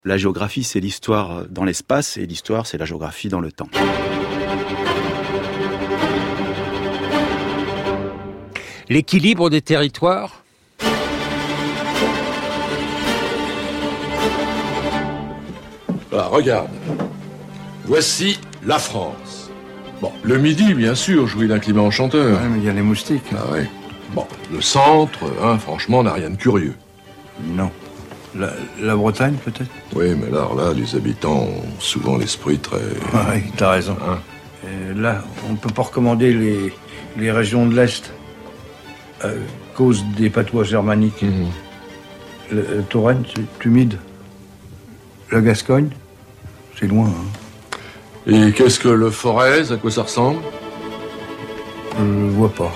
La géographie, c'est l'histoire dans l'espace et l'histoire, c'est la géographie dans le temps. L'équilibre des territoires ? Ah, regarde. Voici la France. Bon, le Midi, bien sûr, jouit d'un climat enchanteur. Ouais, mais il y a les moustiques. Ah ouais. Bon, le centre, franchement, n'a rien de curieux. Non. La Bretagne, peut-être? Oui, mais là, les habitants ont souvent l'esprit très... Oui, t'as raison. Et là, on peut pas recommander les régions de l'Est à cause des patois germaniques. Le Touraine, c'est humide. La Gascogne, c'est loin. Et qu'est-ce que le Forez? À quoi ça ressemble? Je vois pas.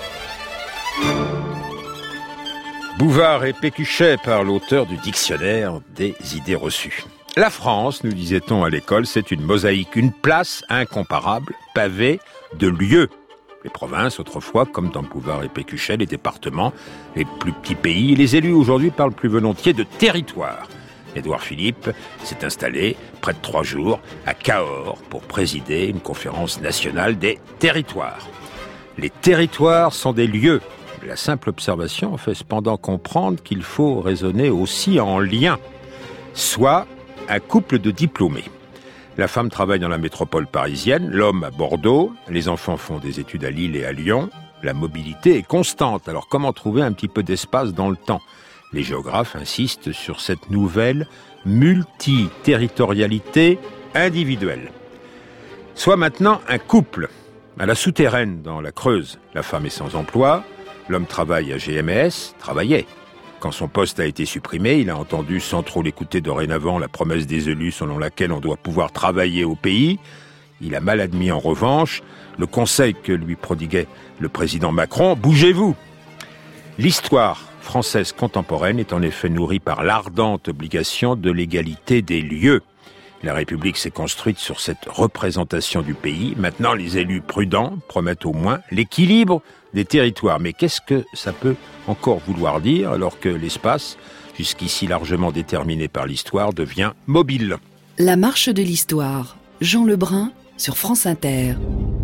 Bouvard et Pécuchet par l'auteur du dictionnaire des idées reçues. La France, nous disait-on à l'école, c'est une mosaïque, une place incomparable, pavée de lieux. Les provinces, autrefois, comme dans Bouvard et Pécuchet, les départements, les plus petits pays, les élus aujourd'hui parlent plus volontiers de territoire. Édouard Philippe s'est installé, près de 3 jours, à Cahors pour présider une conférence nationale des territoires. Les territoires sont des lieux. La simple observation fait cependant comprendre qu'il faut raisonner aussi en lien, soit un couple de diplômés. La femme travaille dans la métropole parisienne, l'homme à Bordeaux, les enfants font des études à Lille et à Lyon. La mobilité est constante, alors comment trouver un petit peu d'espace dans le temps ? Les géographes insistent sur cette nouvelle multiterritorialité individuelle. Soit maintenant un couple, à la souterraine dans la Creuse. La femme est sans emploi, l'homme travaille à GMS, travaillait. Quand son poste a été supprimé, il a entendu sans trop l'écouter dorénavant la promesse des élus selon laquelle on doit pouvoir travailler au pays. Il a mal admis en revanche le conseil que lui prodiguait le président Macron, bougez-vous. L'histoire française contemporaine est en effet nourrie par l'ardente obligation de l'égalité des lieux. La République s'est construite sur cette représentation du pays. Maintenant, les élus prudents promettent au moins l'équilibre des territoires. Mais qu'est-ce que ça peut encore vouloir dire alors que l'espace, jusqu'ici largement déterminé par l'histoire, devient mobile ? La marche de l'histoire. Jean Lebrun sur France Inter.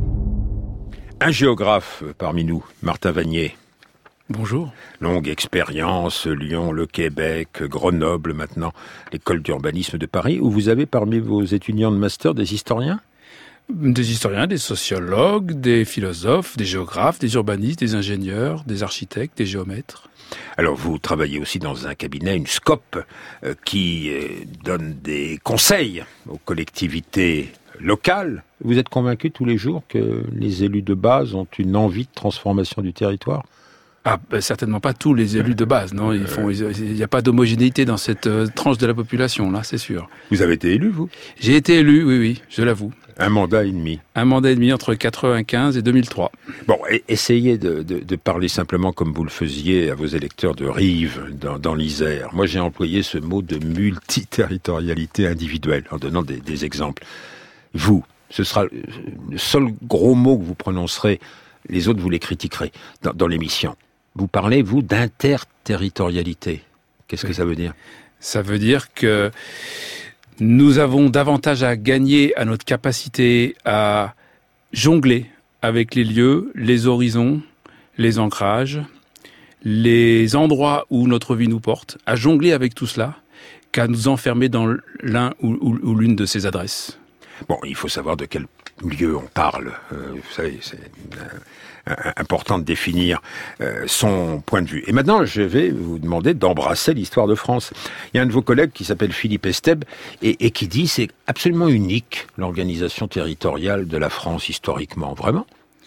Un géographe parmi nous, Martin Vanier. Bonjour. Longue expérience, Lyon, le Québec, Grenoble maintenant, l'école d'urbanisme de Paris, où vous avez parmi vos étudiants de master des historiens ? Des historiens, des sociologues, des philosophes, des géographes, des urbanistes, des ingénieurs, des architectes, des géomètres. Alors vous travaillez aussi dans un cabinet, une SCOP, qui donne des conseils aux collectivités locales. Vous êtes convaincus tous les jours que les élus de base ont une envie de transformation du territoire ? Certainement pas tous les élus de base, non. Il n'y a pas d'homogénéité dans cette tranche de la population, là, c'est sûr. Vous avez été élu, vous ? J'ai été élu, oui, je l'avoue. Un mandat et demi. Un mandat et demi entre 1995 et 2003. Bon, essayez de parler simplement comme vous le faisiez à vos électeurs de Rives, dans l'Isère. Moi, j'ai employé ce mot de multiterritorialité individuelle, en donnant des exemples. Vous, ce sera le seul gros mot que vous prononcerez, les autres vous les critiquerez dans l'émission. Vous parlez, vous, d'interterritorialité. Qu'est-ce que ça veut dire ? Ça veut dire que nous avons davantage à gagner à notre capacité à jongler avec les lieux, les horizons, les ancrages, les endroits où notre vie nous porte, à jongler avec tout cela, qu'à nous enfermer dans l'un ou l'une de ces adresses. Bon, il faut savoir de quel lieu on parle. Vous savez, c'est important de définir son point de vue. Et maintenant, je vais vous demander d'embrasser l'histoire de France. Il y a un de vos collègues qui s'appelle Philippe Estèbe et qui dit c'est absolument unique l'organisation territoriale de la France historiquement. Vraiment ?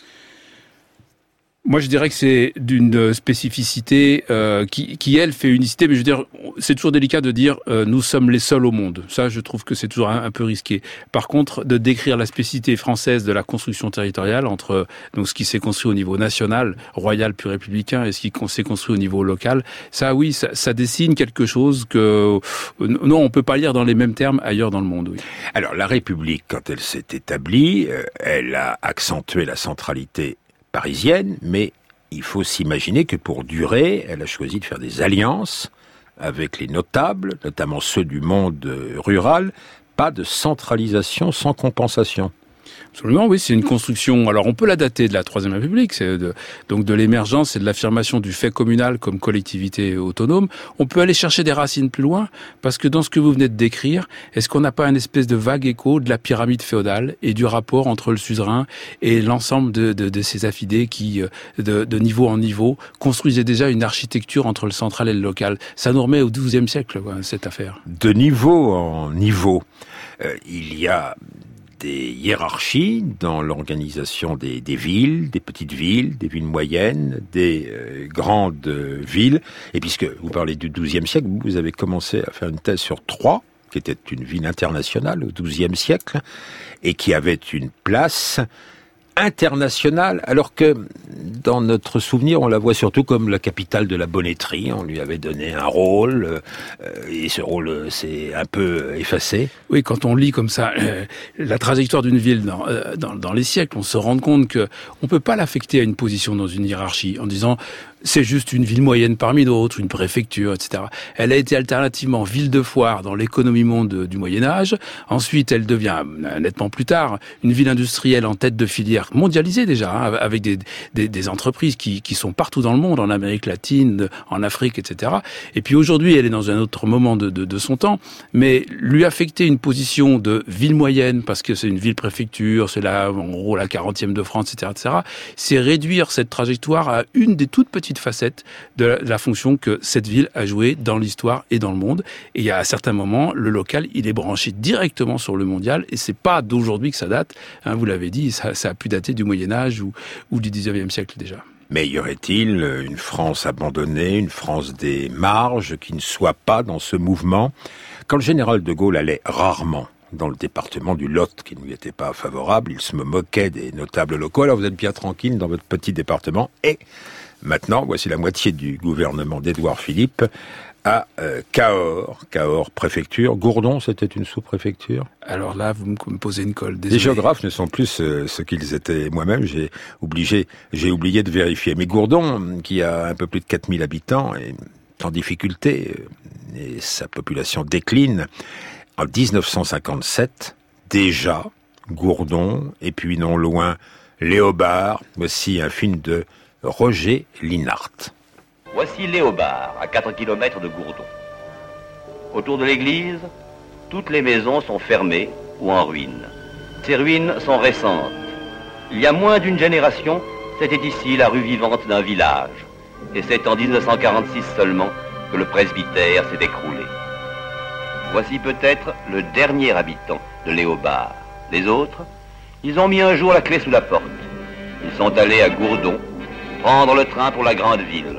Moi, je dirais que c'est d'une spécificité qui, elle, fait unicité. Mais je veux dire, c'est toujours délicat de dire nous sommes les seuls au monde. Ça, je trouve que c'est toujours un peu risqué. Par contre, de décrire la spécificité française de la construction territoriale entre donc ce qui s'est construit au niveau national, royal puis républicain, et ce qui s'est construit au niveau local, ça, oui, ça dessine quelque chose que non, on peut pas lire dans les mêmes termes ailleurs dans le monde. Oui. Alors, la République, quand elle s'est établie, elle a accentué la centralité parisienne, mais il faut s'imaginer que pour durer, elle a choisi de faire des alliances avec les notables, notamment ceux du monde rural, pas de centralisation sans compensation. Absolument, oui, c'est une construction. Alors, on peut la dater de la Troisième République, donc de l'émergence et de l'affirmation du fait communal comme collectivité autonome. On peut aller chercher des racines plus loin, parce que dans ce que vous venez de décrire, est-ce qu'on n'a pas une espèce de vague écho de la pyramide féodale et du rapport entre le suzerain et l'ensemble de ces affidés qui, de niveau en niveau, construisaient déjà une architecture entre le central et le local. Ça nous remet au XIIe siècle, cette affaire. De niveau en niveau, il y a des hiérarchies dans l'organisation des villes, des petites villes, des villes moyennes, des grandes villes. Et puisque vous parlez du XIIe siècle, vous avez commencé à faire une thèse sur Troyes, qui était une ville internationale au XIIe siècle, et qui avait une place internationale, alors que dans notre souvenir, on la voit surtout comme la capitale de la bonneterie. On lui avait donné un rôle, et ce rôle s'est un peu effacé. Oui, quand on lit comme ça la trajectoire d'une ville dans les siècles, on se rend compte que on peut pas l'affecter à une position dans une hiérarchie en disant c'est juste une ville moyenne parmi d'autres, une préfecture, etc. Elle a été alternativement ville de foire dans l'économie monde du Moyen-Âge. Ensuite, elle devient, nettement plus tard, une ville industrielle en tête de filière mondialisée déjà, hein, avec des entreprises qui sont partout dans le monde, en Amérique latine, en Afrique, etc. Et puis aujourd'hui, elle est dans un autre moment de son temps, mais lui affecter une position de ville moyenne, parce que c'est une ville-préfecture, c'est là, en gros, la 40e de France, etc., c'est réduire cette trajectoire à une des toutes petites facette de la fonction que cette ville a jouée dans l'histoire et dans le monde. Et il y a à certains moments, le local, il est branché directement sur le mondial, et c'est pas d'aujourd'hui que ça date. Hein, vous l'avez dit, ça a pu dater du Moyen-Âge ou du 19e siècle déjà. Mais y aurait-il une France abandonnée, une France des marges, qui ne soit pas dans ce mouvement? Quand le général de Gaulle allait rarement dans le département du Lot, qui ne lui était pas favorable, il se moquait des notables locaux. Alors vous êtes bien tranquille dans votre petit département, et maintenant, voici la moitié du gouvernement d'Édouard Philippe à Cahors, préfecture. Gourdon, c'était une sous-préfecture? Alors là, vous me posez une colle. Désolé. Les géographes ne sont plus ce qu'ils étaient. Moi-même, j'ai oublié de vérifier. Mais Gourdon, qui a un peu plus de 4000 habitants, est en difficulté, et sa population décline. En 1957, déjà, Gourdon, et puis non loin, Léobard. Voici un film de Roger Linhart. Voici Léobard, à 4 km de Gourdon. Autour de l'église, toutes les maisons sont fermées ou en ruine. Ces ruines sont récentes. Il y a moins d'une génération, c'était ici la rue vivante d'un village. Et c'est en 1946 seulement que le presbytère s'est écroulé. Voici peut-être le dernier habitant de Léobard. Les autres, ils ont mis un jour la clé sous la porte. Ils sont allés à Gourdon, prendre le train pour la grande ville.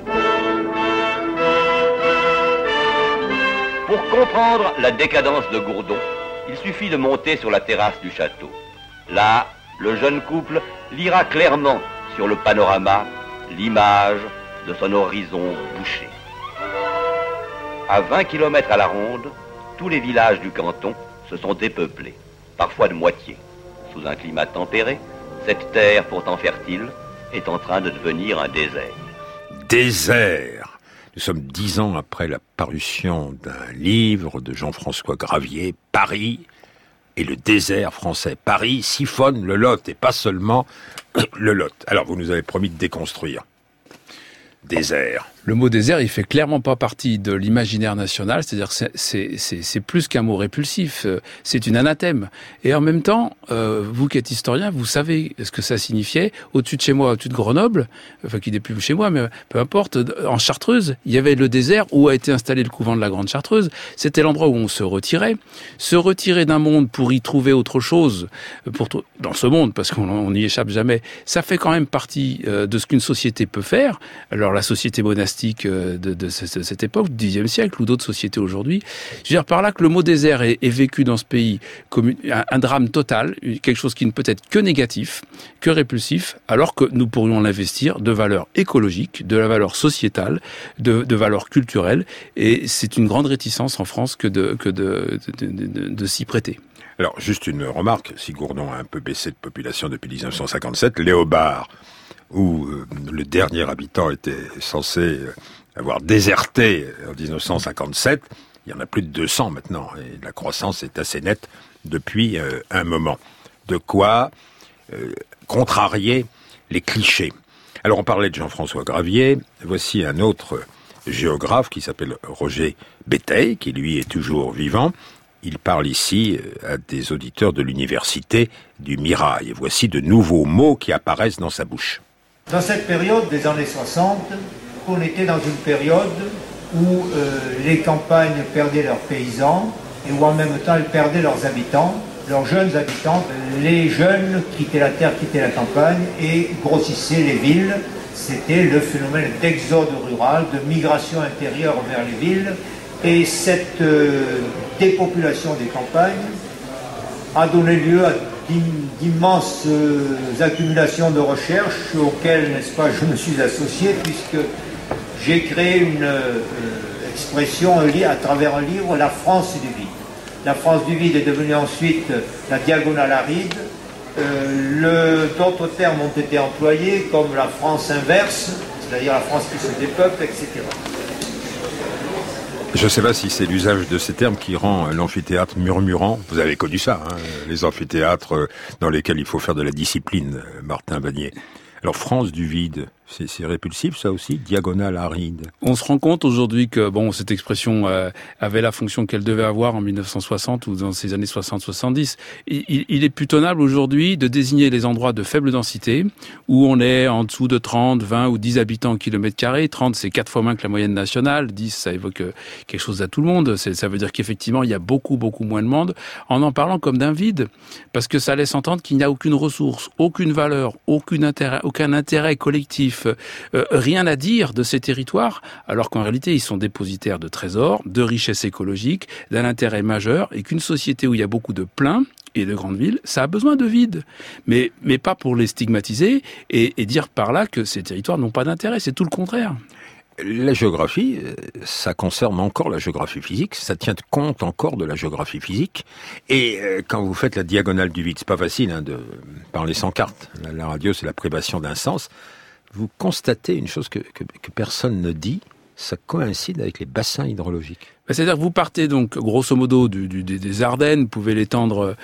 Pour comprendre la décadence de Gourdon, il suffit de monter sur la terrasse du château. Là, le jeune couple lira clairement sur le panorama l'image de son horizon bouché. À 20 km à la ronde, tous les villages du canton se sont dépeuplés, parfois de moitié. Sous un climat tempéré, cette terre pourtant fertile est en train de devenir un désert. Désert. Nous sommes 10 ans après la parution d'un livre de Jean-François Gravier, Paris et le désert français. Paris siphonne le Lot, et pas seulement le Lot. Alors, vous nous avez promis de déconstruire. Désert. Le mot désert, il fait clairement pas partie de l'imaginaire national, c'est-à-dire que c'est plus qu'un mot répulsif, c'est une anathème. Et en même temps, vous qui êtes historien, vous savez ce que ça signifiait. Au-dessus de chez moi, au-dessus de Grenoble, enfin qui n'est plus chez moi, mais peu importe, en Chartreuse, il y avait le désert où a été installé le couvent de la Grande Chartreuse. C'était l'endroit où on se retirait. Se retirer d'un monde pour y trouver autre chose, dans ce monde, parce qu'on n'y échappe jamais, ça fait quand même partie de ce qu'une société peut faire. Alors la société monastique de cette époque, du Xe siècle, ou d'autres sociétés aujourd'hui. Je veux dire par là que le mot désert est vécu dans ce pays comme un drame total, quelque chose qui ne peut être que négatif, que répulsif, alors que nous pourrions l'investir de valeurs écologiques, de la valeur sociétale, de valeurs culturelles, et c'est une grande réticence en France que de s'y prêter. Alors, juste une remarque, si Gourdon a un peu baissé de population depuis 1957, Léobard, où le dernier habitant était censé avoir déserté en 1957. Il y en a plus de 200 maintenant, et la croissance est assez nette depuis un moment. De quoi contrarier les clichés. Alors on parlait de Jean-François Gravier, voici un autre géographe qui s'appelle Roger Béteille, qui lui est toujours vivant. Il parle ici à des auditeurs de l'université du Mirail. Et voici de nouveaux mots qui apparaissent dans sa bouche. Dans cette période des années 60, on était dans une période où les campagnes perdaient leurs paysans et où en même temps elles perdaient leurs habitants, leurs jeunes habitants. Les jeunes quittaient la terre, quittaient la campagne et grossissaient les villes. C'était le phénomène d'exode rural, de migration intérieure vers les villes. Et cette dépopulation des campagnes a donné lieu à d'immenses accumulations de recherches auxquelles, n'est-ce pas, je me suis associé puisque j'ai créé une expression à travers un livre, la France du vide. La France du vide est devenue ensuite la diagonale aride. D'autres termes ont été employés comme la France inverse, c'est-à-dire la France qui se dépeuple, etc. Je ne sais pas si c'est l'usage de ces termes qui rend l'amphithéâtre murmurant. Vous avez connu ça, hein, les amphithéâtres dans lesquels il faut faire de la discipline, Martin Vanier. Alors France du vide, c'est répulsif ça aussi, diagonale aride. On se rend compte aujourd'hui que cette expression avait la fonction qu'elle devait avoir en 1960 ou dans ces années 60-70. Il est plus tenable aujourd'hui de désigner les endroits de faible densité où on est en dessous de 30, 20 ou 10 habitants au kilomètre carré. 30 c'est 4 fois moins que la moyenne nationale, 10 ça évoque quelque chose à tout le monde. Ça veut dire qu'effectivement il y a beaucoup moins de monde en parlant comme d'un vide parce que ça laisse entendre qu'il n'y a aucune ressource, aucune valeur, aucun intérêt collectif. Rien à dire de ces territoires, alors qu'en réalité, ils sont dépositaires de trésors, de richesses écologiques, d'un intérêt majeur, et qu'une société où il y a beaucoup de pleins et de grandes villes, ça a besoin de vide. Mais pas pour les stigmatiser et dire par là que ces territoires n'ont pas d'intérêt, c'est tout le contraire. La géographie, ça concerne encore la géographie physique, ça tient compte encore de la géographie physique. Et quand vous faites la diagonale du vide, c'est pas facile de parler sans carte. La radio, c'est la privation d'un sens. Vous constatez une chose que personne ne dit, ça coïncide avec les bassins hydrologiques. C'est-à-dire que vous partez donc, grosso modo, des Ardennes, vous pouvez l'étendre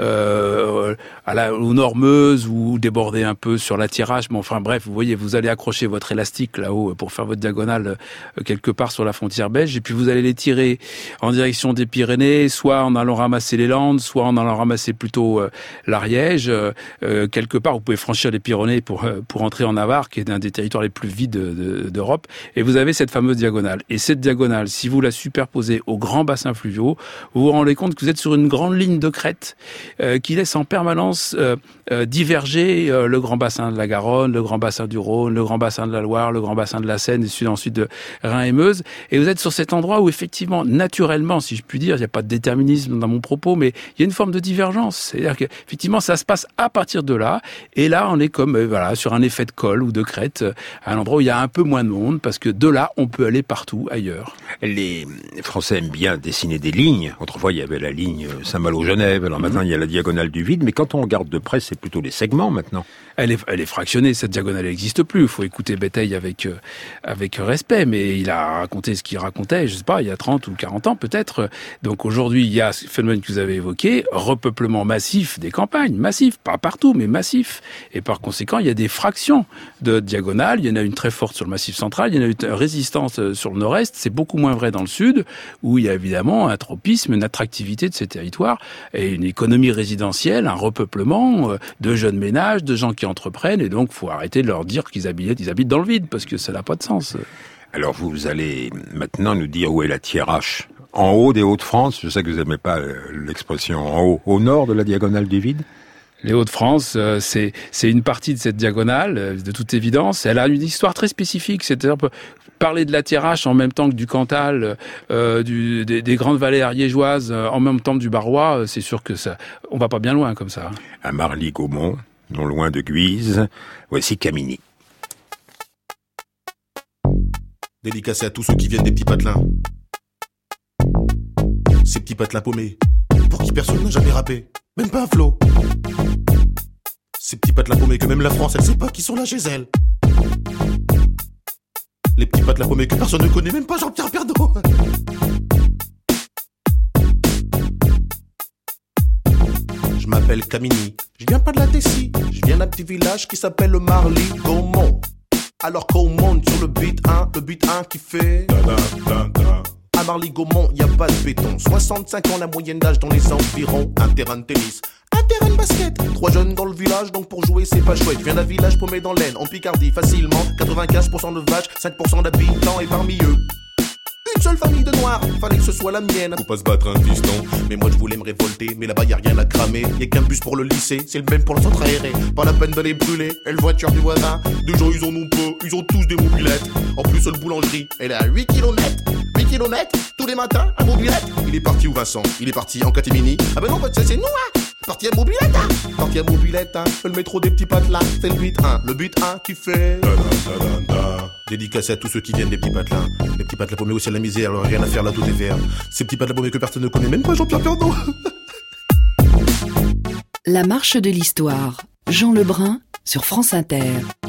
aux Nord-Meuse ou déborder un peu sur la Thiérache, mais enfin bref, vous voyez, vous allez accrocher votre élastique là-haut pour faire votre diagonale quelque part sur la frontière belge, et puis vous allez les tirer en direction des Pyrénées, soit en allant ramasser les Landes, soit en allant ramasser plutôt l'Ariège. Quelque part, vous pouvez franchir les Pyrénées pour entrer en Navarre, qui est un des territoires les plus vides d'Europe, et vous avez cette fameuse diagonale. Et cette diagonale, si vous la superposez aux grands bassins fluviaux, vous vous rendez compte que vous êtes sur une grande ligne de crête qui laisse en permanence diverger le grand bassin de la Garonne, le grand bassin du Rhône, le grand bassin de la Loire, le grand bassin de la Seine et ensuite de Rhin et Meuse. Et vous êtes sur cet endroit où effectivement, naturellement, si je puis dire, il n'y a pas de déterminisme dans mon propos, mais il y a une forme de divergence. C'est-à-dire qu'effectivement, ça se passe à partir de là. Et là, on est comme sur un effet de colle ou de crête, à un endroit où il y a un peu moins de monde, parce que de là, on peut aller partout ailleurs. Les Français aiment bien dessiner des lignes. Autrefois, il y avait la ligne Saint-Malo-Genève. Alors maintenant, il y a la diagonale du vide. Mais quand on regarde de près, c'est plutôt les segments maintenant. Elle est fractionnée. Cette diagonale n'existe plus. Il faut écouter Béteille avec respect. Mais il a raconté ce qu'il racontait, je sais pas, il y a 30 ou 40 ans peut-être. Donc aujourd'hui, il y a ce phénomène que vous avez évoqué, repeuplement massif des campagnes. Massif, pas partout, mais massif. Et par conséquent, il y a des fractions de diagonales. Il y en a une très forte sur le Massif central. Il y en a une résistance sur le nord-est. C'est beaucoup moins vrai dans le sud, où il y a évidemment un tropisme, une attractivité de ces territoires et une économie résidentielle, un repeuplement de jeunes ménages, de gens qui entreprennent, et donc faut arrêter de leur dire qu'ils habitent dans le vide, parce que ça n'a pas de sens. Alors vous allez maintenant nous dire où est la Thiérache. En haut des Hauts-de-France, je sais que vous n'aimez pas l'expression en haut, au nord de la diagonale du vide. Les Hauts-de-France, c'est une partie de cette diagonale, de toute évidence. Elle a une histoire très spécifique, c'est-à-dire parler de la Thiérache en même temps que du Cantal, des grandes vallées ariégeoises, en même temps du Barrois, c'est sûr que ça, on va pas bien loin comme ça. À Marly-Gaumont, non loin de Guise, voici Camini. Dédicacé à tous ceux qui viennent des petits patelins. Ces petits patelins paumés, pour qui personne n'a jamais rappé, même pas un flot. Ces petits patelins paumés que même la France, elle sait pas qui sont là chez elle. Les petits pattes la paumée que personne ne connaît, même pas Jean-Pierre Pernaut. Je m'appelle Camini, je viens pas de la Tessie, je viens d'un petit village qui s'appelle le Marly-Gaumont. Alors qu'on monte sur le beat 1 qui fait à Marly-Gaumont, y a pas de béton. 65 ans la moyenne d'âge dans les environs. Un terrain de tennis, un terrain de basket. 3 jeunes dans le village, donc pour jouer c'est pas chouette. Je viens d'un village paumé dans l'Aisne, en Picardie, facilement 95% de vaches, 5% d'habitants. Et parmi eux, une seule famille de noirs, fallait que ce soit la mienne. Faut pas se battre un fiston, mais moi je voulais me révolter. Mais là-bas y a rien à cramer, y a qu'un bus pour le lycée, c'est le même pour le centre aéré. Pas la peine de les brûler, et le voiture du voisin. Des gens ils en ont pas, ils ont tous des mobilettes. En plus le boulangerie, elle est à 8 km. 8 km, tous les matins, à mobilette. Il est parti où Vincent? Il est parti en catimini. Ah ben non, c'est nous hein. Parti à mobilette hein. Parti à mobilette hein. Le métro des petits pattes là, c'est le but 1. Le but 1 qui fait dédicacé à tous ceux qui viennent des petits patelins. Les petits patelins paumés aussi à la misère, alors rien à faire là, tout est vert. Ces petits patelins paumés que personne ne connaît, même pas Jean-Pierre Pernaut. La marche de l'histoire. Jean Lebrun sur France Inter.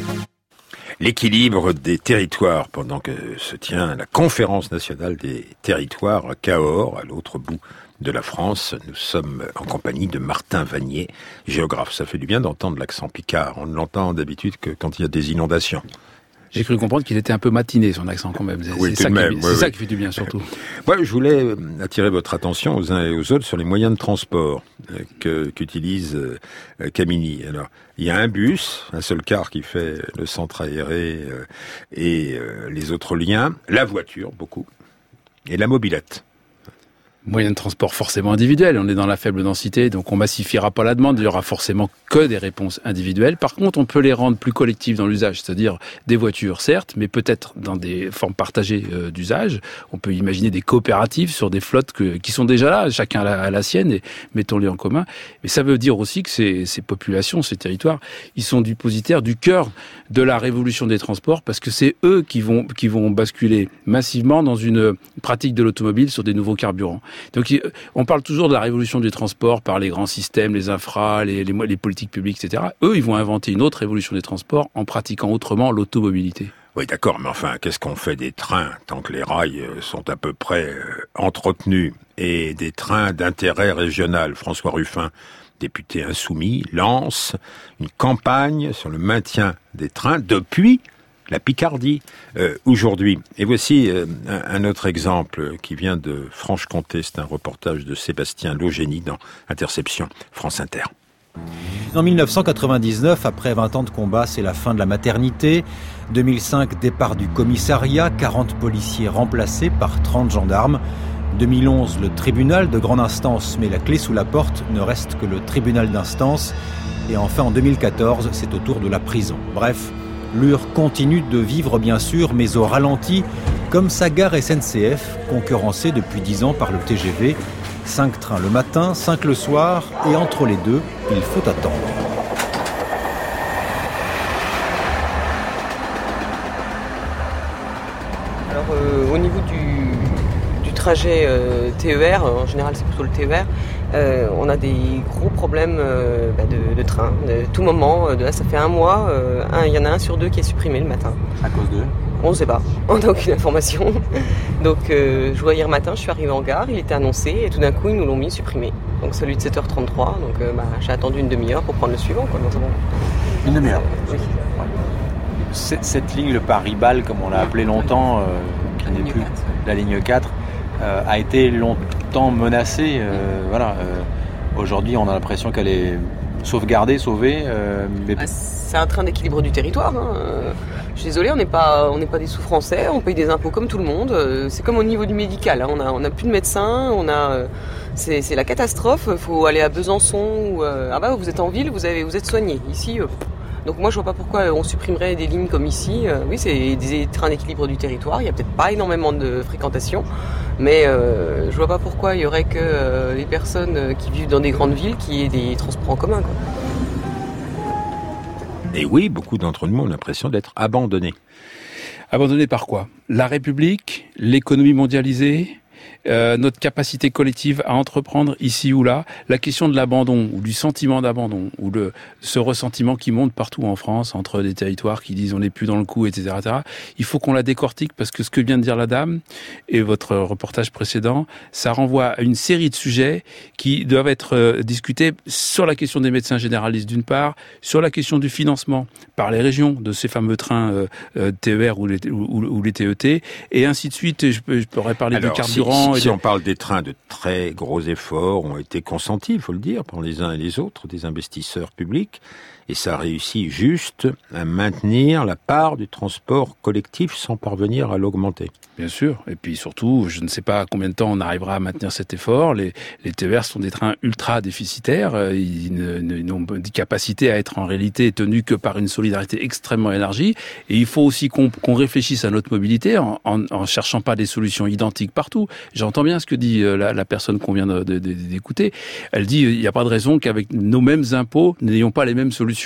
L'équilibre des territoires pendant que se tient la conférence nationale des territoires à Cahors, à l'autre bout de la France. Nous sommes en compagnie de Martin Vanier, géographe. Ça fait du bien d'entendre l'accent picard. On ne l'entend d'habitude que quand il y a des inondations. J'ai cru comprendre qu'il était un peu matiné, son accent quand même. Oui, c'est ça, ça qui fait du bien surtout. Moi, je voulais attirer votre attention aux uns et aux autres sur les moyens de transport qu'utilise Camini. Alors, il y a un bus, un seul car qui fait le centre aéré et les autres liens, la voiture, beaucoup, et la mobilette. Moyen de transport forcément individuel, on est dans la faible densité, donc on massifiera pas la demande, il y aura forcément que des réponses individuelles. Par contre, on peut les rendre plus collectives dans l'usage, c'est-à-dire des voitures certes, mais peut-être dans des formes partagées d'usage. On peut imaginer des coopératives sur des flottes qui sont déjà là, chacun a la sienne et mettons-les en commun. Mais ça veut dire aussi que ces populations, ces territoires, ils sont dépositaires du cœur de la révolution des transports parce que c'est eux qui vont basculer massivement dans une pratique de l'automobile sur des nouveaux carburants. Donc on parle toujours de la révolution des transports par les grands systèmes, les infras, les politiques publiques, etc. Eux, ils vont inventer une autre révolution des transports en pratiquant autrement l'automobilité. Oui, d'accord, mais enfin, qu'est-ce qu'on fait des trains tant que les rails sont à peu près entretenus et des trains d'intérêt régional? François Ruffin, député insoumis, lance une campagne sur le maintien des trains depuis la Picardie aujourd'hui. Et voici un autre exemple qui vient de Franche-Comté. C'est un reportage de Sébastien Logénie dans Interception, France Inter. En 1999, après 20 ans de combat, c'est la fin de la maternité. 2005, départ du commissariat, 40 policiers remplacés par 30 gendarmes. 2011, le tribunal de grande instance met la clé sous la porte, ne reste que le tribunal d'instance. Et enfin, en 2014, c'est au tour de la prison. Bref, Lure continue de vivre bien sûr, mais au ralenti, comme sa gare SNCF, concurrencée depuis 10 ans par le TGV. 5 trains le matin, 5 le soir, et entre les deux, il faut attendre. Alors au niveau du trajet TER, en général c'est plutôt le TER, on a des gros problèmes de train, de tout moment. Là, ça fait un mois, il y en a un sur 2 qui est supprimé le matin. À cause d'eux ? On ne sait pas, on n'a aucune information. Donc je vois hier matin, je suis arrivé en gare, il était annoncé et tout d'un coup ils nous l'ont mis supprimé. Donc celui de 7h33, donc j'ai attendu une demi-heure pour prendre le suivant. Quoi. Donc, une demi-heure oui. Cette ligne, le Paris-Bâle, comme on l'a appelé longtemps, qui n'est plus la ligne 4, a été longtemps menacée. Aujourd'hui, on a l'impression qu'elle est sauvegardée, sauvée. Mais... C'est un train d'équilibre du territoire. Je suis désolée, on n'est pas des sous-français, on paye des impôts comme tout le monde. C'est comme au niveau du médical, on a plus de médecins, c'est la catastrophe. Il faut aller à Besançon ou vous êtes en ville, vous êtes soigné. Ici. Donc moi je vois pas pourquoi on supprimerait des lignes comme ici. Oui, c'est des trains d'équilibre du territoire, il y a peut-être pas énormément de fréquentation, mais je vois pas pourquoi il y aurait que les personnes qui vivent dans des grandes villes qui aient des transports en commun, quoi. Et oui, beaucoup d'entre nous ont l'impression d'être abandonnés. Abandonnés par quoi ? La République, l'économie mondialisée, notre capacité collective à entreprendre ici ou là, la question de l'abandon ou du sentiment d'abandon ou ce ressentiment qui monte partout en France entre des territoires qui disent on n'est plus dans le coup, etc., etc. Il faut qu'on la décortique parce que ce que vient de dire la dame et votre reportage précédent, ça renvoie à une série de sujets qui doivent être discutés sur la question des médecins généralistes d'une part, sur la question du financement par les régions de ces fameux trains TER ou les TET, et ainsi de suite. Je pourrais parler du carburant. Si on parle des trains, de très gros efforts ont été consentis, il faut le dire, par les uns et les autres, des investisseurs publics, et ça réussit juste à maintenir la part du transport collectif sans parvenir à l'augmenter. Bien sûr, et puis surtout, je ne sais pas combien de temps on arrivera à maintenir cet effort. Les TER sont des trains ultra déficitaires, ils n'ont des capacités à être en réalité tenus que par une solidarité extrêmement élargie, et il faut aussi qu'on réfléchisse à notre mobilité en cherchant pas des solutions identiques partout. J'entends bien ce que dit la personne qu'on vient d'écouter. Elle dit il n'y a pas de raison qu'avec nos mêmes impôts, nous n'ayons pas les mêmes solutions.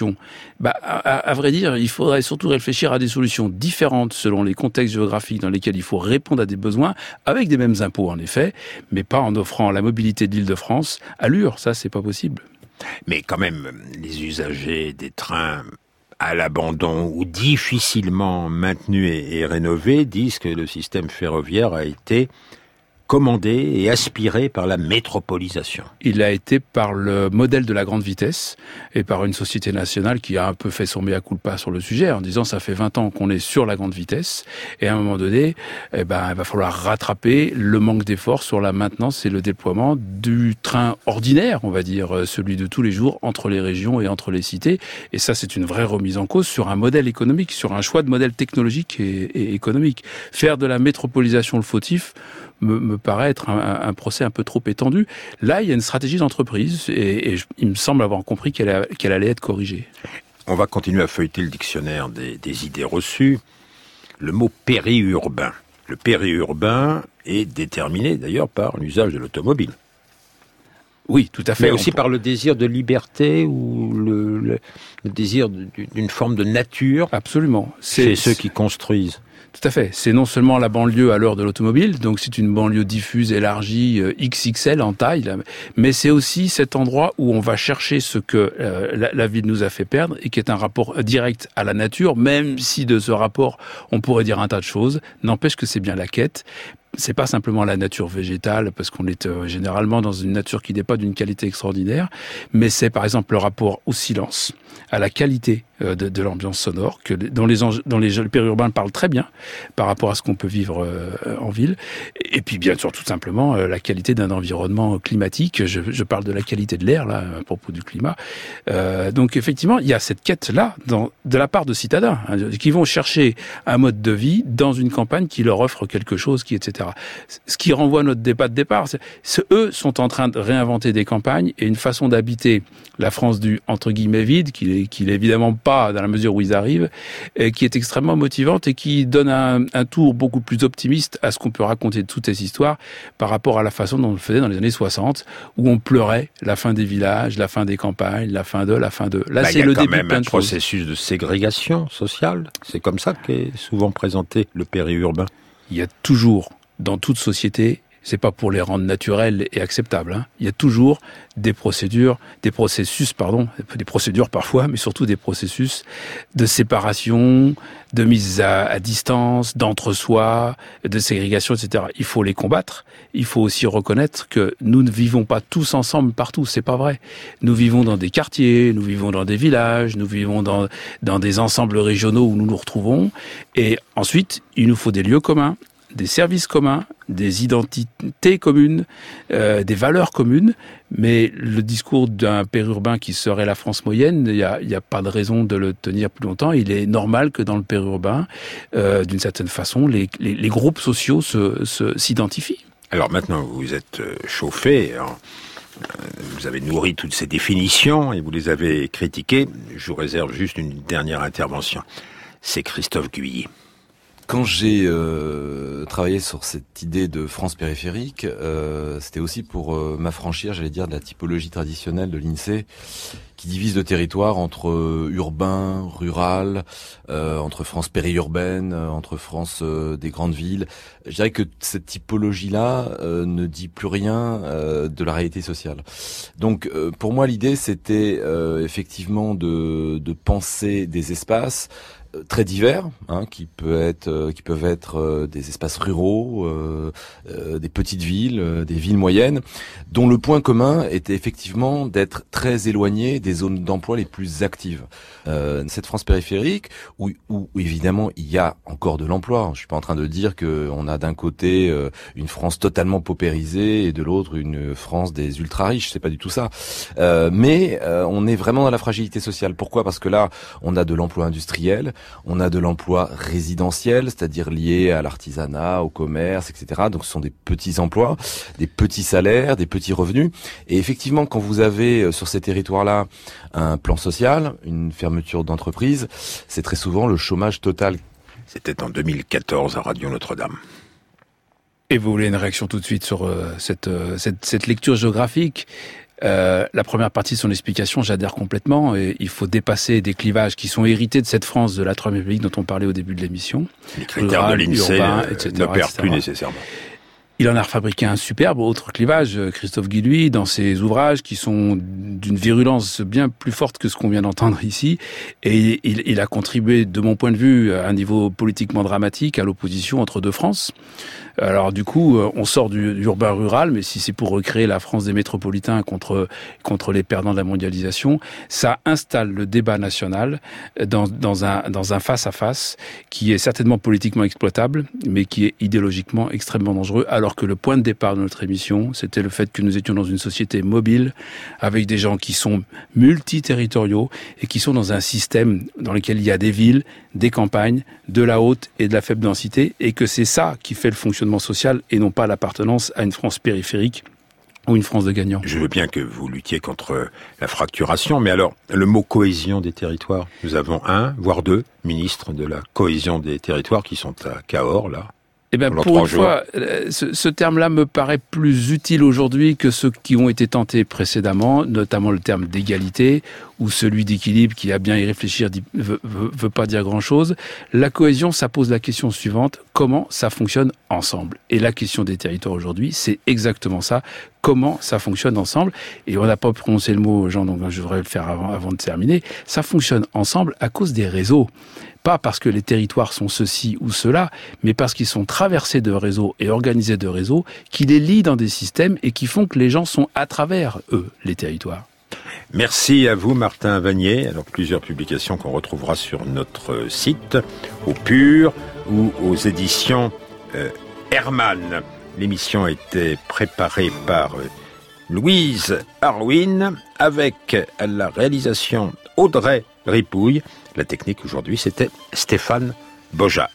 À vrai dire, il faudrait surtout réfléchir à des solutions différentes selon les contextes géographiques dans lesquels il faut répondre à des besoins, avec des mêmes impôts en effet, mais pas en offrant la mobilité de l'Île-de-France à Lure. Ça, c'est pas possible. Mais quand même, les usagers des trains à l'abandon ou difficilement maintenus et rénovés disent que le système ferroviaire a été commandé et aspiré par la métropolisation. Il a été par le modèle de la grande vitesse et par une société nationale qui a un peu fait son mea culpa sur le sujet en disant ça fait 20 ans qu'on est sur la grande vitesse et à un moment donné, il va falloir rattraper le manque d'efforts sur la maintenance et le déploiement du train ordinaire, on va dire, celui de tous les jours entre les régions et entre les cités. Et ça, c'est une vraie remise en cause sur un modèle économique, sur un choix de modèle technologique et économique. Faire de la métropolisation le fautif me paraît être un procès un peu trop étendu. Là, il y a une stratégie d'entreprise et il me semble avoir compris qu'elle allait être corrigée. On va continuer à feuilleter le dictionnaire des idées reçues. Le mot périurbain. Le périurbain est déterminé d'ailleurs par l'usage de l'automobile. Oui, tout à fait. Mais aussi par le désir de liberté ou le désir d'une forme de nature. Absolument. C'est ceux qui construisent. Tout à fait. C'est non seulement la banlieue à l'heure de l'automobile, donc c'est une banlieue diffuse, élargie, XXL en taille, mais c'est aussi cet endroit où on va chercher ce que la ville nous a fait perdre et qui est un rapport direct à la nature, même si de ce rapport on pourrait dire un tas de choses. N'empêche que c'est bien la quête. C'est pas simplement la nature végétale, parce qu'on est généralement dans une nature qui n'est pas d'une qualité extraordinaire, mais c'est par exemple le rapport au silence, à la qualité de l'ambiance sonore, dont les périurbains parlent très bien par rapport à ce qu'on peut vivre en ville, et puis bien sûr tout simplement la qualité d'un environnement climatique. Je parle de la qualité de l'air là à propos du climat. Donc effectivement, il y a cette quête-là de la part de citadins qui vont chercher un mode de vie dans une campagne qui leur offre quelque chose qui, etc. Ce qui renvoie à notre débat de départ, eux sont en train de réinventer des campagnes et une façon d'habiter la France du entre guillemets vide, qui est évidemment pas dans la mesure où ils arrivent, qui est extrêmement motivante et qui donne un tour beaucoup plus optimiste à ce qu'on peut raconter de toutes ces histoires par rapport à la façon dont on le faisait dans les années 60, où on pleurait la fin des villages, la fin des campagnes, la fin de. Là, c'est le début de plein de choses. Il y a quand même un processus de ségrégation sociale. C'est comme ça qu'est souvent présenté le périurbain. Il y a toujours, dans toute société, c'est pas pour les rendre naturels et acceptables, il y a toujours des procédures parfois, mais surtout des processus de séparation, de mise à distance, d'entre-soi, de ségrégation, etc. Il faut les combattre. Il faut aussi reconnaître que nous ne vivons pas tous ensemble partout, c'est pas vrai. Nous vivons dans des quartiers, nous vivons dans des villages, nous vivons dans des ensembles régionaux où nous nous retrouvons. Et ensuite, il nous faut des lieux communs, des services communs, des identités communes, des valeurs communes, mais le discours d'un périurbain qui serait la France moyenne, il y a pas de raison de le tenir plus longtemps. Il est normal que dans le périurbain, d'une certaine façon, les groupes sociaux s'identifient. Alors maintenant, vous êtes chauffé, vous avez nourri toutes ces définitions et vous les avez critiquées. Je vous réserve juste une dernière intervention. C'est Christophe Guilly. Quand j'ai travaillé sur cette idée de France périphérique, c'était aussi pour m'affranchir, j'allais dire, de la typologie traditionnelle de l'INSEE, qui divise le territoire entre urbain, rural, entre France périurbaine, entre France des grandes villes. Je dirais que cette typologie-là ne dit plus rien de la réalité sociale. Donc pour moi, l'idée, c'était effectivement de penser des espaces très divers, qui peuvent être des espaces ruraux, des petites villes, des villes moyennes, dont le point commun était effectivement d'être très éloigné des zones d'emploi les plus actives. Cette France périphérique, où évidemment il y a encore de l'emploi. Je suis pas en train de dire que on a d'un côté une France totalement paupérisée et de l'autre une France des ultra riches. C'est pas du tout ça. Mais on est vraiment dans la fragilité sociale. Pourquoi ? Parce que là, on a de l'emploi industriel. On a de l'emploi résidentiel, c'est-à-dire lié à l'artisanat, au commerce, etc. Donc ce sont des petits emplois, des petits salaires, des petits revenus. Et effectivement, quand vous avez sur ces territoires-là un plan social, une fermeture d'entreprise, c'est très souvent le chômage total. C'était en 2014 à Radio Notre-Dame. Et vous voulez une réaction tout de suite sur cette lecture géographique ? La première partie de son explication, j'adhère complètement. Et il faut dépasser des clivages qui sont hérités de cette France de la Troisième République dont on parlait au début de l'émission. Les critères de l'INSEE ne perdent plus nécessairement. Il en a refabriqué un superbe autre clivage, Christophe Guilluy, dans ses ouvrages qui sont d'une virulence bien plus forte que ce qu'on vient d'entendre ici. Et il a contribué, de mon point de vue, à un niveau politiquement dramatique à l'opposition entre deux France. Alors du coup, on sort du urbain-rural, mais si c'est pour recréer la France des métropolitains contre les perdants de la mondialisation, ça installe le débat national dans un face-à-face qui est certainement politiquement exploitable, mais qui est idéologiquement extrêmement dangereux, alors que le point de départ de notre émission, c'était le fait que nous étions dans une société mobile, avec des gens qui sont multiterritoriaux et qui sont dans un système dans lequel il y a des villes, des campagnes, de la haute et de la faible densité, et que c'est ça qui fait le fonctionnement social et non pas l'appartenance à une France périphérique ou une France de gagnants. Je veux bien que vous luttiez contre la fracturation, mais alors, le mot cohésion des territoires, nous avons un, voire deux ministres de la cohésion des territoires qui sont à Cahors, là. Eh bien, pour une fois, ce terme-là me paraît plus utile aujourd'hui que ceux qui ont été tentés précédemment, notamment le terme d'égalité ou celui d'équilibre qui, a bien y réfléchir, veut pas dire grand-chose. La cohésion, ça pose la question suivante, comment ça fonctionne ensemble ? Et la question des territoires aujourd'hui, c'est exactement ça, comment ça fonctionne ensemble. Et on n'a pas prononcé le mot, Jean, donc je devrais le faire avant de terminer. Ça fonctionne ensemble à cause des réseaux. Pas parce que les territoires sont ceci ou cela, mais parce qu'ils sont traversés de réseaux et organisés de réseaux qui les lient dans des systèmes et qui font que les gens sont à travers eux, les territoires. Merci à vous, Martin Vanier. Alors, plusieurs publications qu'on retrouvera sur notre site, au Pur ou aux éditions Hermann. L'émission a été préparée par Louise Arwin avec à la réalisation Audrey Ripouille. La technique aujourd'hui, c'était Stéphane Boja.